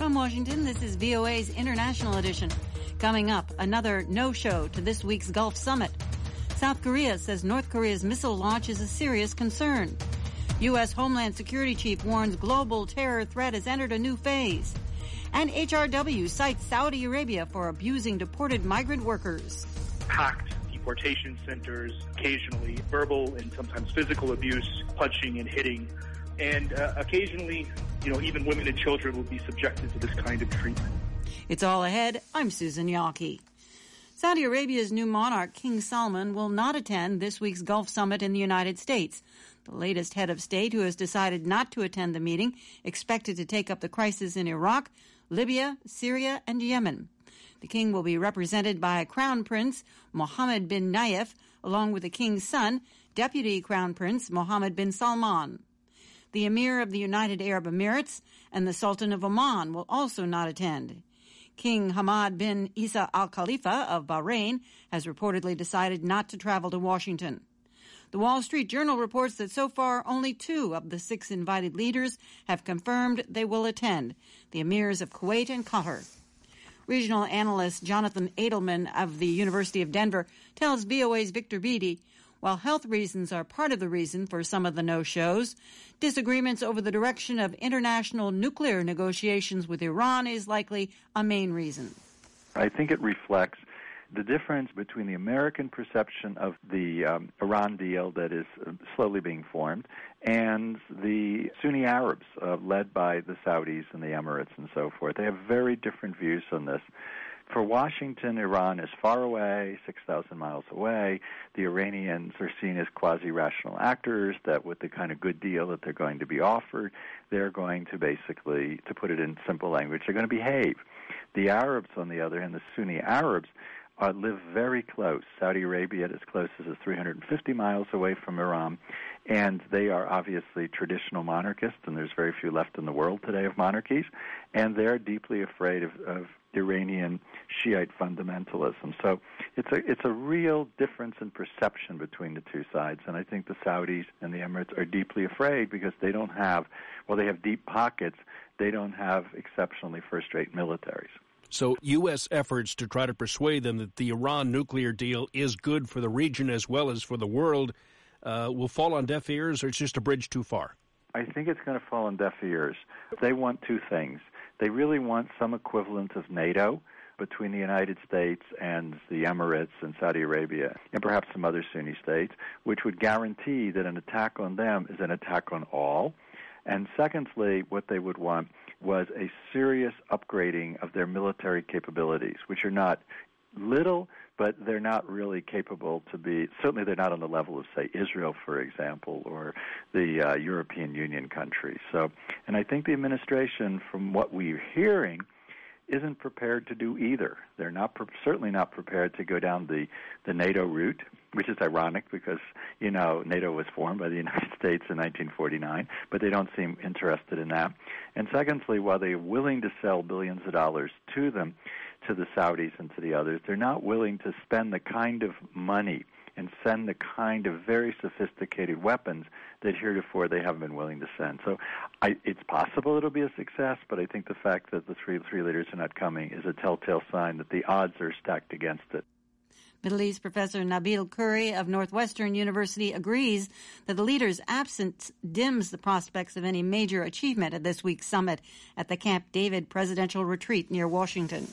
From Washington, this is VOA's International Edition. Coming up, another no-show to this week's Gulf Summit. South Korea says North Korea's missile launch is a serious concern. U.S. Homeland Security Chief warns global terror threat has entered a new phase. And HRW cites Saudi Arabia for abusing deported migrant workers. Packed deportation centers, occasionally verbal and sometimes physical abuse, punching and hitting. And occasionally, even women and children will be subjected to this kind of treatment. It's all ahead. I'm Susan Yawkey. Saudi Arabia's new monarch, King Salman, will not attend this week's Gulf Summit in the United States. The latest head of state who has decided not to attend the meeting, expected to take up the crisis in Iraq, Libya, Syria, and Yemen. The king will be represented by Crown Prince Mohammed bin Nayef, along with the king's son, Deputy Crown Prince Mohammed bin Salman. The Emir of the United Arab Emirates and the Sultan of Oman will also not attend. King Hamad bin Isa Al Khalifa of Bahrain has reportedly decided not to travel to Washington. The Wall Street Journal reports that so far only 2 of the 6 invited leaders have confirmed they will attend, the emirs of Kuwait and Qatar. Regional analyst Jonathan Edelman of the University of Denver tells VOA's Victor Beatty, while health reasons are part of the reason for some of the no-shows, disagreements over the direction of international nuclear negotiations with Iran is likely a main reason. I think it reflects the difference between the American perception of the Iran deal that is slowly being formed and the Sunni Arabs led by the Saudis and the Emirates and so forth. They have very different views on this. For Washington, Iran is far away, 6,000 miles away. The Iranians are seen as quasi-rational actors that with the kind of good deal that they're going to be offered, they're going to basically, to put it in simple language, they're going to behave. The Arabs, on the other hand, the Sunni Arabs, live very close. Saudi Arabia as close as 350 miles away from Iran, and they are obviously traditional monarchists, and there's very few left in the world today of monarchies, and they're deeply afraid of Iranian Shiite fundamentalism. So it's a real difference in perception between the two sides, and I think the Saudis and the Emirates are deeply afraid because they don't have, well, they have deep pockets, they don't have exceptionally first-rate militaries. So U.S. efforts to try to persuade them that the Iran nuclear deal is good for the region as well as for the world will fall on deaf ears, or it's just a bridge too far? I think it's going to fall on deaf ears. They want 2 things. They really want some equivalent of NATO between the United States and the Emirates and Saudi Arabia, and perhaps some other Sunni states, which would guarantee that an attack on them is an attack on all. And secondly, what they would want was a serious upgrading of their military capabilities, which are not little, but they're not really capable to be, certainly they're not on the level of, say, Israel, for example, or the European Union countries. So, and I think the administration, from what we're hearing, isn't prepared to do either. They're not certainly not prepared to go down the NATO route, which is ironic because, NATO was formed by the United States in 1949, but they don't seem interested in that. And secondly, while they're willing to sell billions of dollars to them, to the Saudis and to the others, they're not willing to spend the kind of money and send the kind of very sophisticated weapons that heretofore they haven't been willing to send. So it's possible it'll be a success, but I think the fact that the three leaders are not coming is a telltale sign that the odds are stacked against it. Middle East professor Nabil Khoury of Northwestern University agrees that the leaders' absence dims the prospects of any major achievement at this week's summit at the Camp David presidential retreat near Washington.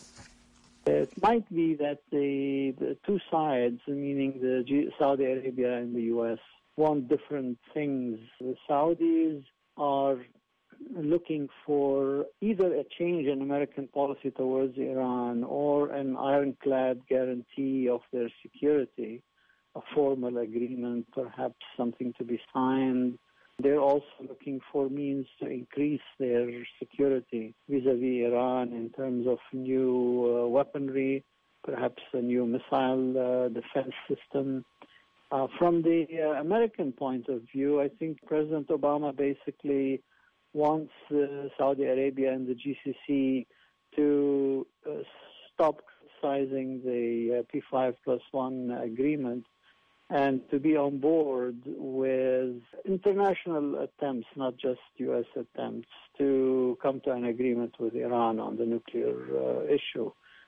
It might be that the 2 sides, meaning the Saudi Arabia and the U.S., want different things. The Saudis are looking for either a change in American policy towards Iran or an ironclad guarantee of their security, a formal agreement, perhaps something to be signed. They're also looking for means to increase their security vis-à-vis Iran in terms of new weaponry, perhaps a new missile defense system. From the American point of view, I think President Obama basically wants Saudi Arabia and the GCC to stop criticizing the P5+1 agreement and to be on board with international attempts, not just U.S. attempts, to come to an agreement with Iran on the nuclear issue.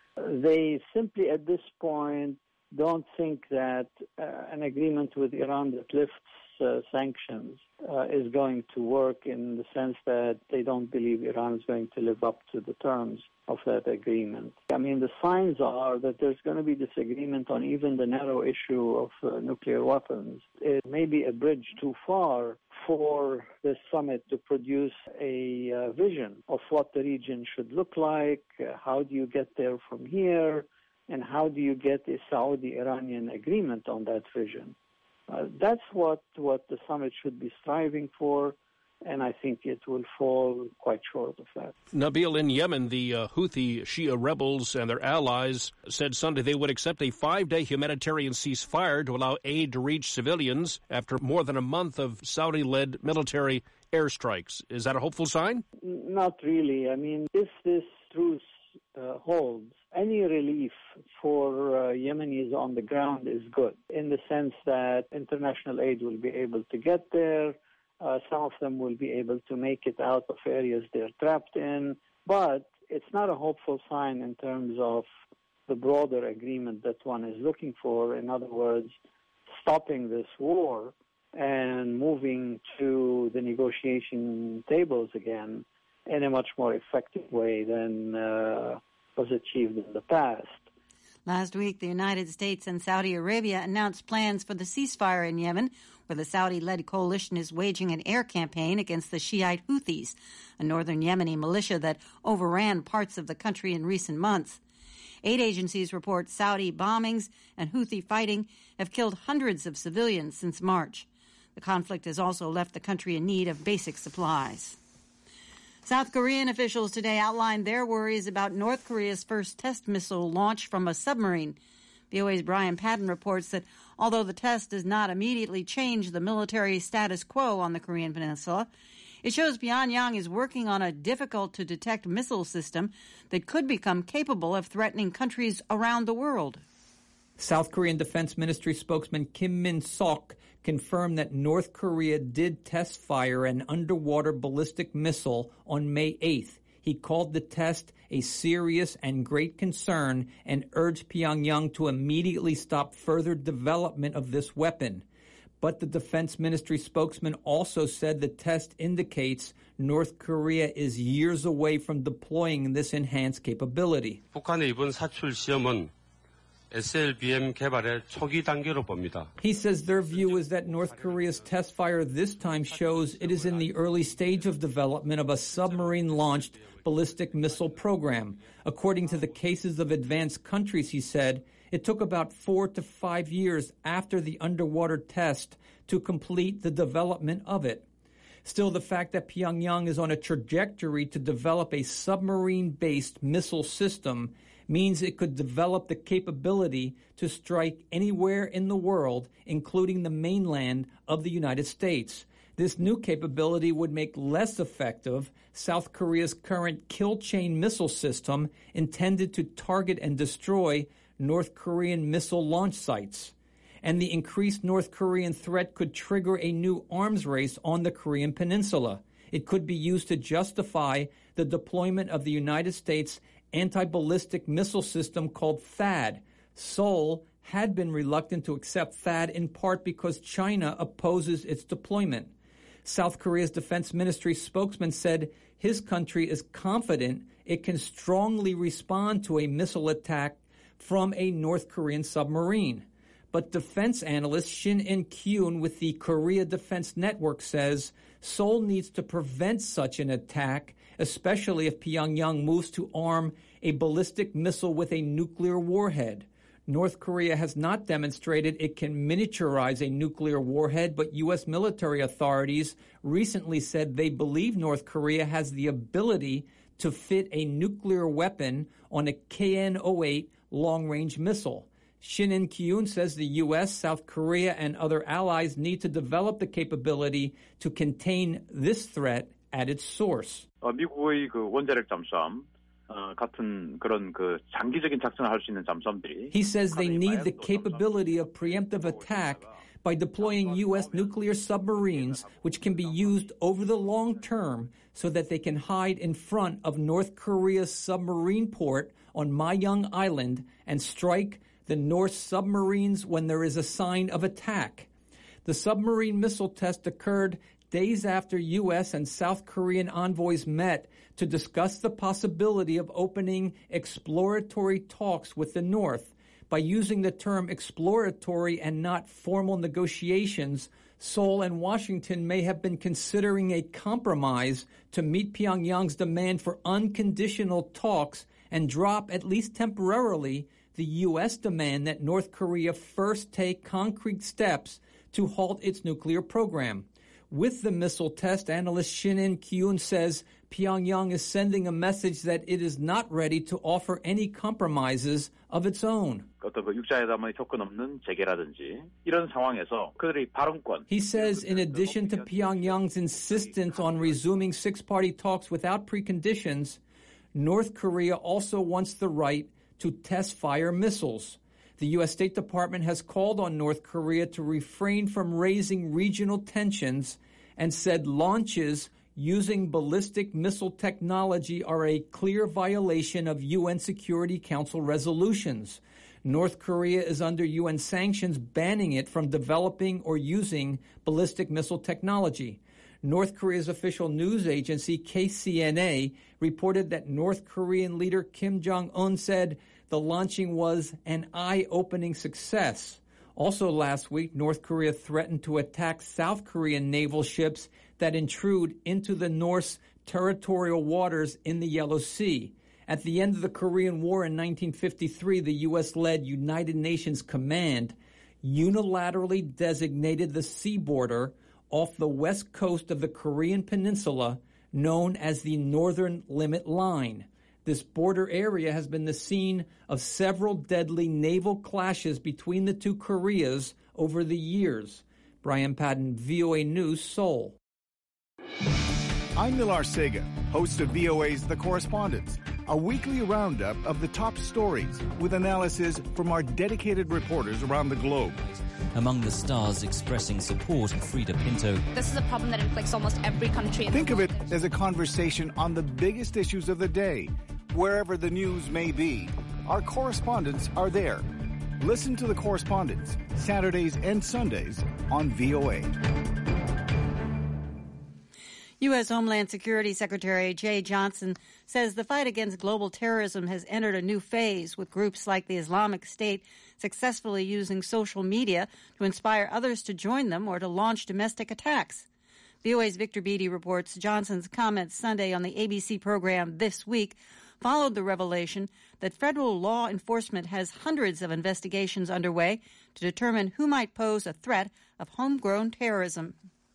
They simply, at this point, don't think that an agreement with Iran that lifts sanctions is going to work, in the sense that they don't believe Iran is going to live up to the terms of that agreement. I mean, the signs are that there's going to be disagreement on even the narrow issue of nuclear weapons. It may be a bridge too far for this summit to produce a vision of what the region should look like. How do you get there from here? And how do you get a Saudi-Iranian agreement on that vision? That's what the summit should be striving for, and I think it will fall quite short of that. Nabil, in Yemen, the Houthi Shia rebels and their allies said Sunday they would accept a 5-day humanitarian ceasefire to allow aid to reach civilians after more than a month of Saudi-led military airstrikes. Is that a hopeful sign? Not really. I mean, if this truce holds, any relief for Yemenis on the ground is good, in the sense that international aid will be able to get there. Some of them will be able to make it out of areas they're trapped in. But it's not a hopeful sign in terms of the broader agreement that one is looking for. In other words, stopping this war and moving to the negotiation tables again in a much more effective way than was achieved in the past. Last week, the United States and Saudi Arabia announced plans for the ceasefire in Yemen, where the Saudi-led coalition is waging an air campaign against the Shiite Houthis, a northern Yemeni militia that overran parts of the country in recent months. Aid agencies report Saudi bombings and Houthi fighting have killed hundreds of civilians since March. The conflict has also left the country in need of basic supplies. South Korean officials today outlined their worries about North Korea's first test missile launch from a submarine. VOA's Brian Patton reports that although the test does not immediately change the military status quo on the Korean peninsula, it shows Pyongyang is working on a difficult-to-detect missile system that could become capable of threatening countries around the world. South Korean Defense Ministry spokesman Kim Min-sok confirmed that North Korea did test fire an underwater ballistic missile on May 8th. He called the test a serious and great concern and urged Pyongyang to immediately stop further development of this weapon. But the Defense Ministry spokesman also said the test indicates North Korea is years away from deploying this enhanced capability. 북한의 이번 사출 시험은 SLBM 개발의 초기 단계로 봅니다. He says their view is that North Korea's test fire this time shows it is in the early stage of development of a submarine-launched ballistic missile program. According to the cases of advanced countries, he said, it took about 4 to 5 years after the underwater test to complete the development of it. Still, the fact that Pyongyang is on a trajectory to develop a submarine-based missile system means it could develop the capability to strike anywhere in the world, including the mainland of the United States. This new capability would make less effective South Korea's current kill chain missile system intended to target and destroy North Korean missile launch sites. And the increased North Korean threat could trigger a new arms race on the Korean peninsula. It could be used to justify the deployment of the United States anti-ballistic missile system called THAAD. Seoul had been reluctant to accept THAAD in part because China opposes its deployment. South Korea's defense ministry spokesman said his country is confident it can strongly respond to a missile attack from a North Korean submarine. But defense analyst Shin In-kyun with the Korea Defense Network says Seoul needs to prevent such an attack, especially if Pyongyang moves to arm a ballistic missile with a nuclear warhead. North Korea has not demonstrated it can miniaturize a nuclear warhead, but U.S. military authorities recently said they believe North Korea has the ability to fit a nuclear weapon on a KN-08 long-range missile. Shin In-kyun says the U.S., South Korea, and other allies need to develop the capability to contain this threat at its source. 미국의 그 원자력 잠수함 같은 그런 그 장기적인 작전을 할 수 있는 잠수함들이. He says they need the capability of preemptive attack by deploying U.S. nuclear submarines, which can be used over the long term so that they can hide in front of North Korea's submarine port on Maeong Island and strike the North submarines when there is a sign of attack. The submarine missile test occurred days after U.S. and South Korean envoys met to discuss the possibility of opening exploratory talks with the North. By using the term exploratory and not formal negotiations, Seoul and Washington may have been considering a compromise to meet Pyongyang's demand for unconditional talks and drop, at least temporarily, the U.S. demand that North Korea first take concrete steps to halt its nuclear program. With the missile test, analyst Shin In-kyun says Pyongyang is sending a message that it is not ready to offer any compromises of its own. 어떤 그 육자회담의 조건 없는 재개라든지 이런 상황에서 그들의 발언권. He says in addition to Pyongyang's insistence on resuming six-party talks without preconditions, North Korea also wants the right to test-fire missiles. The U.S. State Department has called on North Korea to refrain from raising regional tensions and said launches using ballistic missile technology are a clear violation of UN Security Council resolutions. North Korea is under UN sanctions banning it from developing or using ballistic missile technology. North Korea's official news agency, KCNA, reported that North Korean leader Kim Jong-un said the launching was an eye-opening success. Also last week, North Korea threatened to attack South Korean naval ships that intrude into the North's territorial waters in the Yellow Sea. At the end of the Korean War in 1953, the U.S.-led United Nations Command unilaterally designated the sea border off the west coast of the Korean Peninsula known as the Northern Limit Line. This border area has been the scene of several deadly naval clashes between the two Koreas over the years. Brian Patton, VOA News, Seoul. I'm Nilar Sega, host of VOA's The Correspondents, a weekly roundup of the top stories with analysis from our dedicated reporters around the globe. Among the stars expressing support, Frida Pinto. This is a problem that inflicts almost every country in the world. Think of it as a conversation on the biggest issues of the day, wherever the news may be. Our correspondents are there. Listen to The Correspondents, Saturdays and Sundays on VOA. U.S. Homeland Security Secretary Jay Johnson says the fight against global terrorism has entered a new phase, with groups like the Islamic State successfully using social media to inspire others to join them or to launch domestic attacks. VOA's Victor Beattie reports Johnson's comments Sunday on the ABC program This Week followed the revelation that federal law enforcement has hundreds of investigations underway to determine who might pose a threat of homegrown terrorism.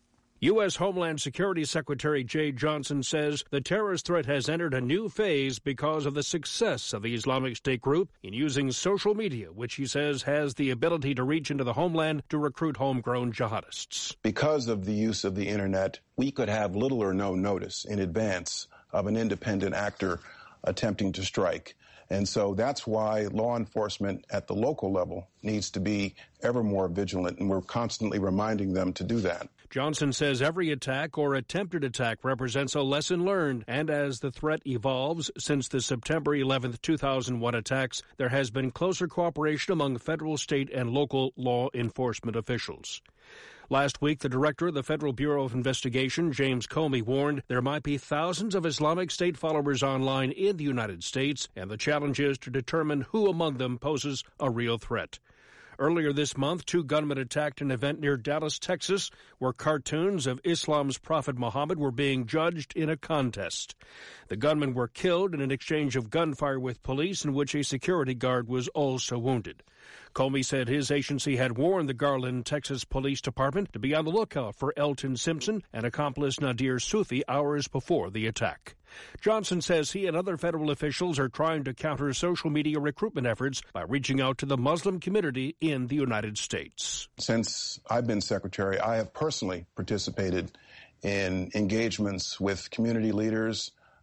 U.S. Homeland Security Secretary Jay Johnson says the terrorist threat has entered a new phase because of the success of the Islamic State group in using social media, which he says has the ability to reach into the homeland to recruit homegrown jihadists. Because of the use of the internet, we could have little or no notice in advance of an independent actor attempting to strike. And so that's why law enforcement at the local level needs to be ever more vigilant, and we're constantly reminding them to do that. Johnson says every attack or attempted attack represents a lesson learned, and as the threat evolves since the September 11, 2001 attacks, there has been closer cooperation among federal, state, and local law enforcement officials. Last week, the director of the Federal Bureau of Investigation, James Comey, warned there might be thousands of Islamic State followers online in the United States, and the challenge is to determine who among them poses a real threat. Earlier this month, two gunmen attacked an event near Dallas, Texas, where cartoons of Islam's Prophet Muhammad were being judged in a contest. The gunmen were killed in an exchange of gunfire with police in which a security guard was also wounded. Comey said his agency had warned the Garland, Texas Police Department to be on the lookout for Elton Simpson and accomplice Nadir Soufi hours before the attack. Johnson says he and other federal officials are trying to counter social media recruitment efforts by reaching out to the Muslim community in the United States. Since I've been secretary, I have personally participated in engagements with community leaders,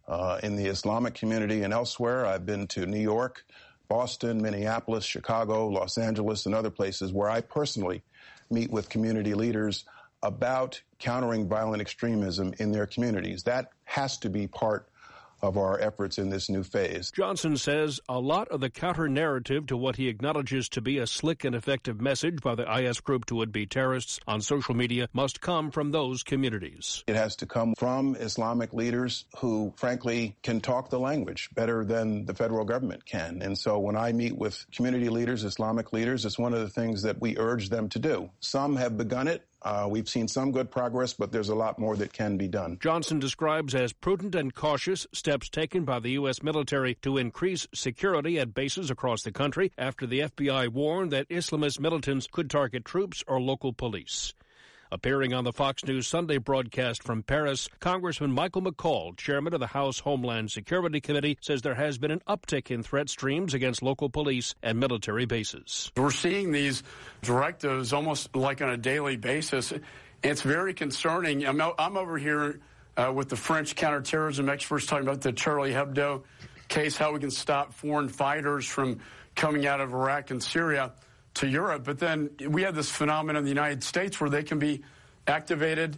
in the Islamic community and elsewhere. I've been to New York, Boston, Minneapolis, Chicago, Los Angeles, and other places where I personally meet with community leaders about countering violent extremism in their communities. That has to be part of our efforts in this new phase. Johnson says a lot of the counter-narrative to what he acknowledges to be a slick and effective message by the IS group to would-be terrorists on social media must come from those communities. It has to come from Islamic leaders who, frankly, can talk the language better than the federal government can. And so when I meet with community leaders, Islamic leaders, it's one of the things that we urge them to do. Some have begun it. We've seen some good progress, but there's a lot more that can be done. Johnson describes as prudent and cautious steps taken by the U.S. military to increase security at bases across the country after the FBI warned that Islamist militants could target troops or local police. Appearing on the Fox News Sunday broadcast from Paris, Congressman Michael McCaul, chairman of the House Homeland Security Committee, says there has been an uptick in threat streams against local police and military bases. We're seeing these directives almost like on a daily basis. It's very concerning. I'm over here with the French counterterrorism experts talking about the Charlie Hebdo case, how we can stop foreign fighters from coming out of Iraq and Syria to Europe. But then we have this phenomenon in the United States where they can be activated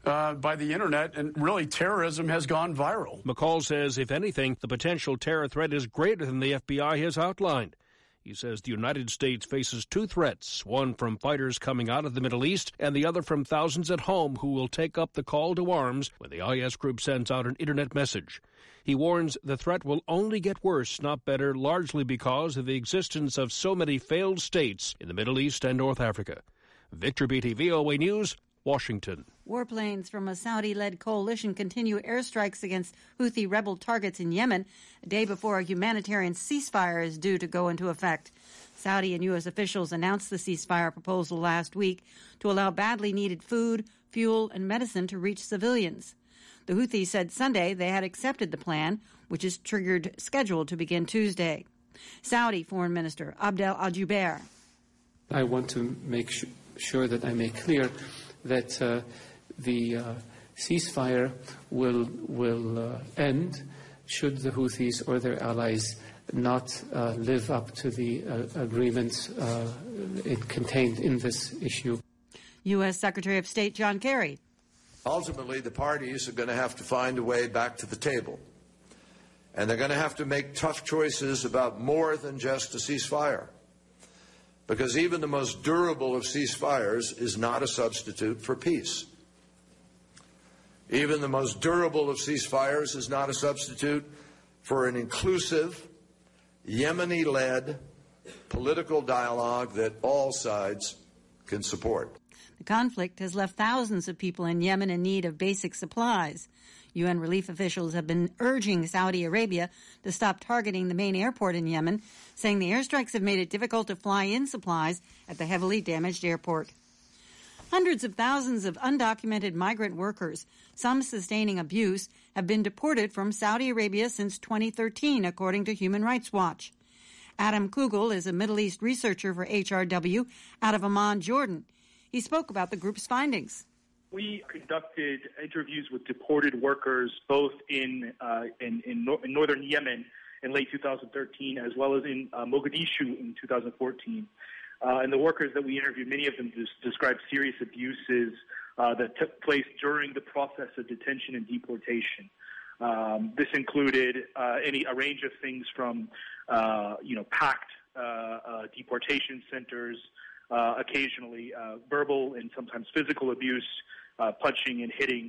by the internet, and really terrorism has gone viral. McCaul says, if anything, the potential terror threat is greater than the FBI has outlined. He says the United States faces two threats, one from fighters coming out of the Middle East and the other from thousands at home who will take up the call to arms when the IS group sends out an internet message. He warns the threat will only get worse, not better, largely because of the existence of so many failed states in the Middle East and North Africa. Victor Beatty, VOA News, Washington. Warplanes from a Saudi-led coalition continue airstrikes against Houthi rebel targets in Yemen, a day before a humanitarian ceasefire is due to go into effect. Saudi and U.S. officials announced the ceasefire proposal last week to allow badly needed food, fuel, and medicine to reach civilians. The Houthis said Sunday they had accepted the plan, which is scheduled to begin Tuesday. Saudi Foreign Minister Abdel Al-Jubeir. I want to make sure that I make clear that the ceasefire will end should the Houthis or their allies not live up to the agreements contained in this issue. U.S. Secretary of State John Kerry. Ultimately, the parties are going to have to find a way back to the table. And they're going to have to make tough choices about more than just a ceasefire. Because even the most durable of ceasefires is not a substitute for peace. Even the most durable of ceasefires is not a substitute for an inclusive, Yemeni-led political dialogue that all sides can support. The conflict has left thousands of people in Yemen in need of basic supplies. UN relief officials have been urging Saudi Arabia to stop targeting the main airport in Yemen, saying the airstrikes have made it difficult to fly in supplies at the heavily damaged airport. Hundreds of thousands of undocumented migrant workers, some sustaining abuse, have been deported from Saudi Arabia since 2013, according to Human Rights Watch. Adam Kugel is a Middle East researcher for HRW out of Amman, Jordan. He spoke about the group's findings. We conducted interviews with deported workers both in northern Yemen in late 2013 as well as in Mogadishu in 2014. And the workers that we interviewed, many of them described serious abuses that took place during the process of detention and deportation. This included a range of things from packed deportation centers, occasionally verbal and sometimes physical abuse, punching and hitting,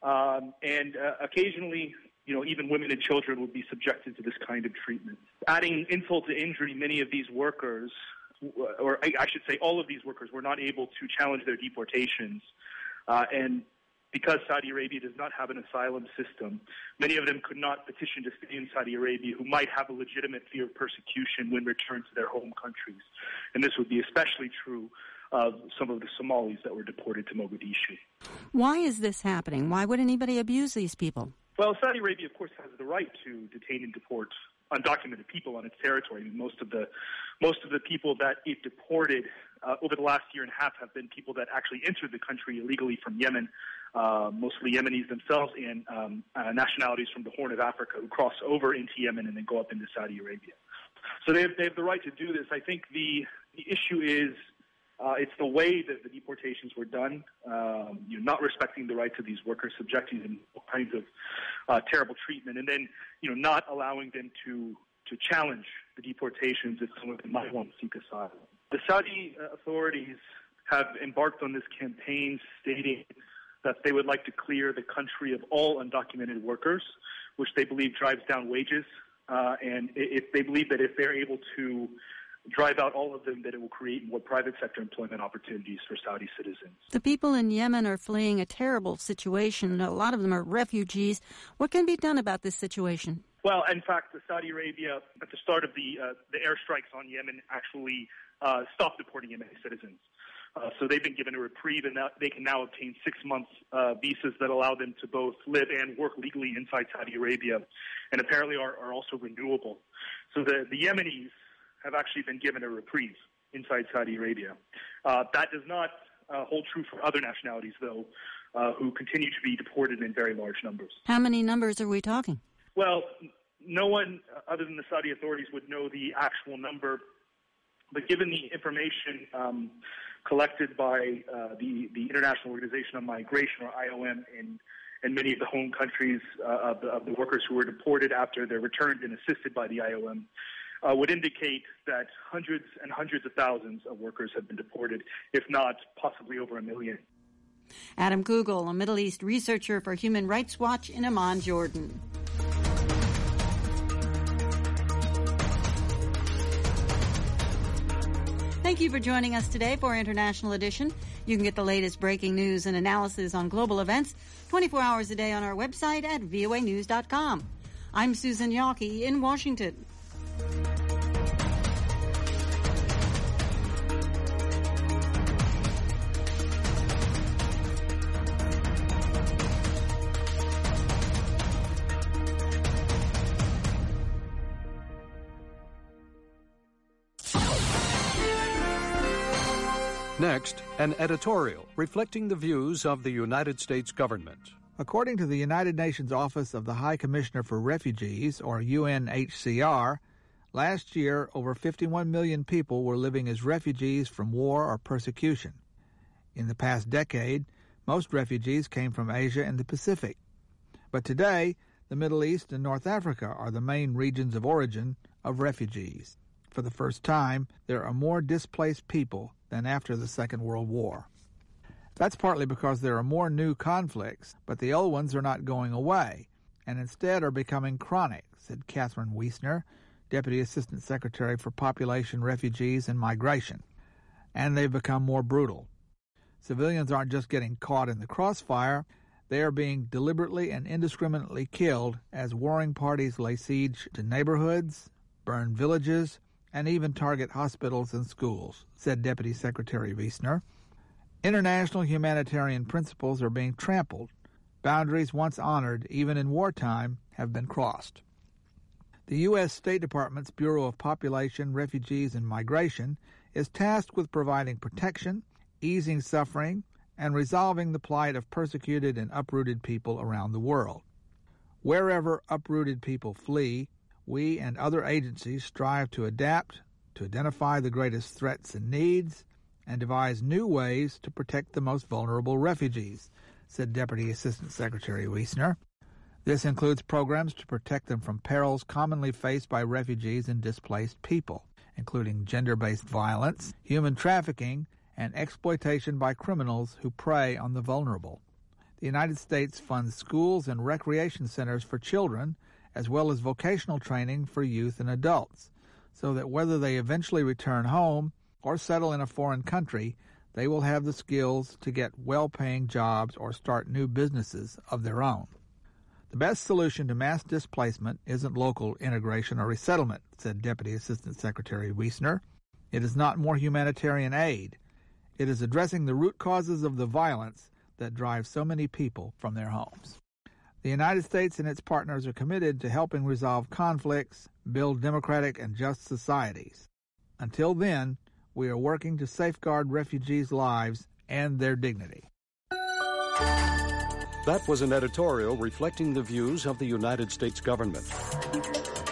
and occasionally, even women and children would be subjected to this kind of treatment. Adding insult to injury, many of these workers, or I should say all of these workers, were not able to challenge their deportations, and because Saudi Arabia does not have an asylum system, many of them could not petition to stay in Saudi Arabia who might have a legitimate fear of persecution when returned to their home countries. And this would be especially true of some of the Somalis that were deported to Mogadishu. Why is this happening? Why would anybody abuse these people? Well, Saudi Arabia, of course, has the right to detain and deport undocumented people on its territory. I mean, most of the people that it deported over the last year and a half have been people that actually entered the country illegally from Yemen mostly Yemenis themselves and nationalities from the Horn of Africa who cross over into Yemen and then go up into Saudi Arabia. So they have the right to do this. I think the issue is it's the way that the deportations were done, not respecting the rights of these workers, subjecting them to all kinds of terrible treatment, and then not allowing them to challenge the deportations if someone might want to seek asylum. The Saudi authorities have embarked on this campaign stating that they would like to clear the country of all undocumented workers, which they believe drives down wages. And if they believe that if they're able to drive out all of them, that it will create more private sector employment opportunities for Saudi citizens. The people in Yemen are fleeing a terrible situation. A lot of them are refugees. What can be done about this situation? Well, in fact, Saudi Arabia, at the start of the airstrikes on Yemen, actually stopped deporting Yemeni citizens. So they've been given a reprieve, and they can now obtain 6 months visas that allow them to both live and work legally inside Saudi Arabia, and apparently are also renewable. So the Yemenis have actually been given a reprieve inside Saudi Arabia. That does not hold true for other nationalities, though, who continue to be deported in very large numbers. How many numbers are we talking? Well, no one other than the Saudi authorities would know the actual number, but given the information collected by the International Organization on Migration, or IOM, in many of the home countries of the workers who were deported after they're returned and assisted by the IOM, would indicate that hundreds and hundreds of thousands of workers have been deported, if not possibly over 1 million. Adam Kugel, a Middle East researcher for Human Rights Watch in Amman, Jordan. Thank you for joining us today for International Edition. You can get the latest breaking news and analysis on global events 24 hours a day on our website at voanews.com. I'm Susan Yawkey in Washington. Next, an editorial reflecting the views of the United States government. According to the United Nations Office of the High Commissioner for Refugees, or UNHCR, last year over 51 million people were living as refugees from war or persecution. In the past decade, most refugees came from Asia and the Pacific. But today, the Middle East and North Africa are the main regions of origin of refugees. For the first time, there are more displaced people than after the Second World War. That's partly because there are more new conflicts, but the old ones are not going away, and instead are becoming chronic, said Catherine Wiesner, Deputy Assistant Secretary for Population, Refugees, and Migration. And they've become more brutal. Civilians aren't just getting caught in the crossfire, they are being deliberately and indiscriminately killed as warring parties lay siege to neighborhoods, burn villages, and even target hospitals and schools, said Deputy Secretary Wiesner. International humanitarian principles are being trampled. Boundaries once honored, even in wartime, have been crossed. The U.S. State Department's Bureau of Population, Refugees, and Migration is tasked with providing protection, easing suffering, and resolving the plight of persecuted and uprooted people around the world. Wherever uprooted people flee, we and other agencies strive to adapt, to identify the greatest threats and needs, and devise new ways to protect the most vulnerable refugees, said Deputy Assistant Secretary Wiesner. This includes programs to protect them from perils commonly faced by refugees and displaced people, including gender-based violence, human trafficking, and exploitation by criminals who prey on the vulnerable. The United States funds schools and recreation centers for children, as well as vocational training for youth and adults, so that whether they eventually return home or settle in a foreign country, they will have the skills to get well-paying jobs or start new businesses of their own. The best solution to mass displacement isn't local integration or resettlement, said Deputy Assistant Secretary Wiesner. It is not more humanitarian aid. It is addressing the root causes of the violence that drives so many people from their homes. The United States and its partners are committed to helping resolve conflicts, build democratic and just societies. Until then, we are working to safeguard refugees' lives and their dignity. That was an editorial reflecting the views of the United States government.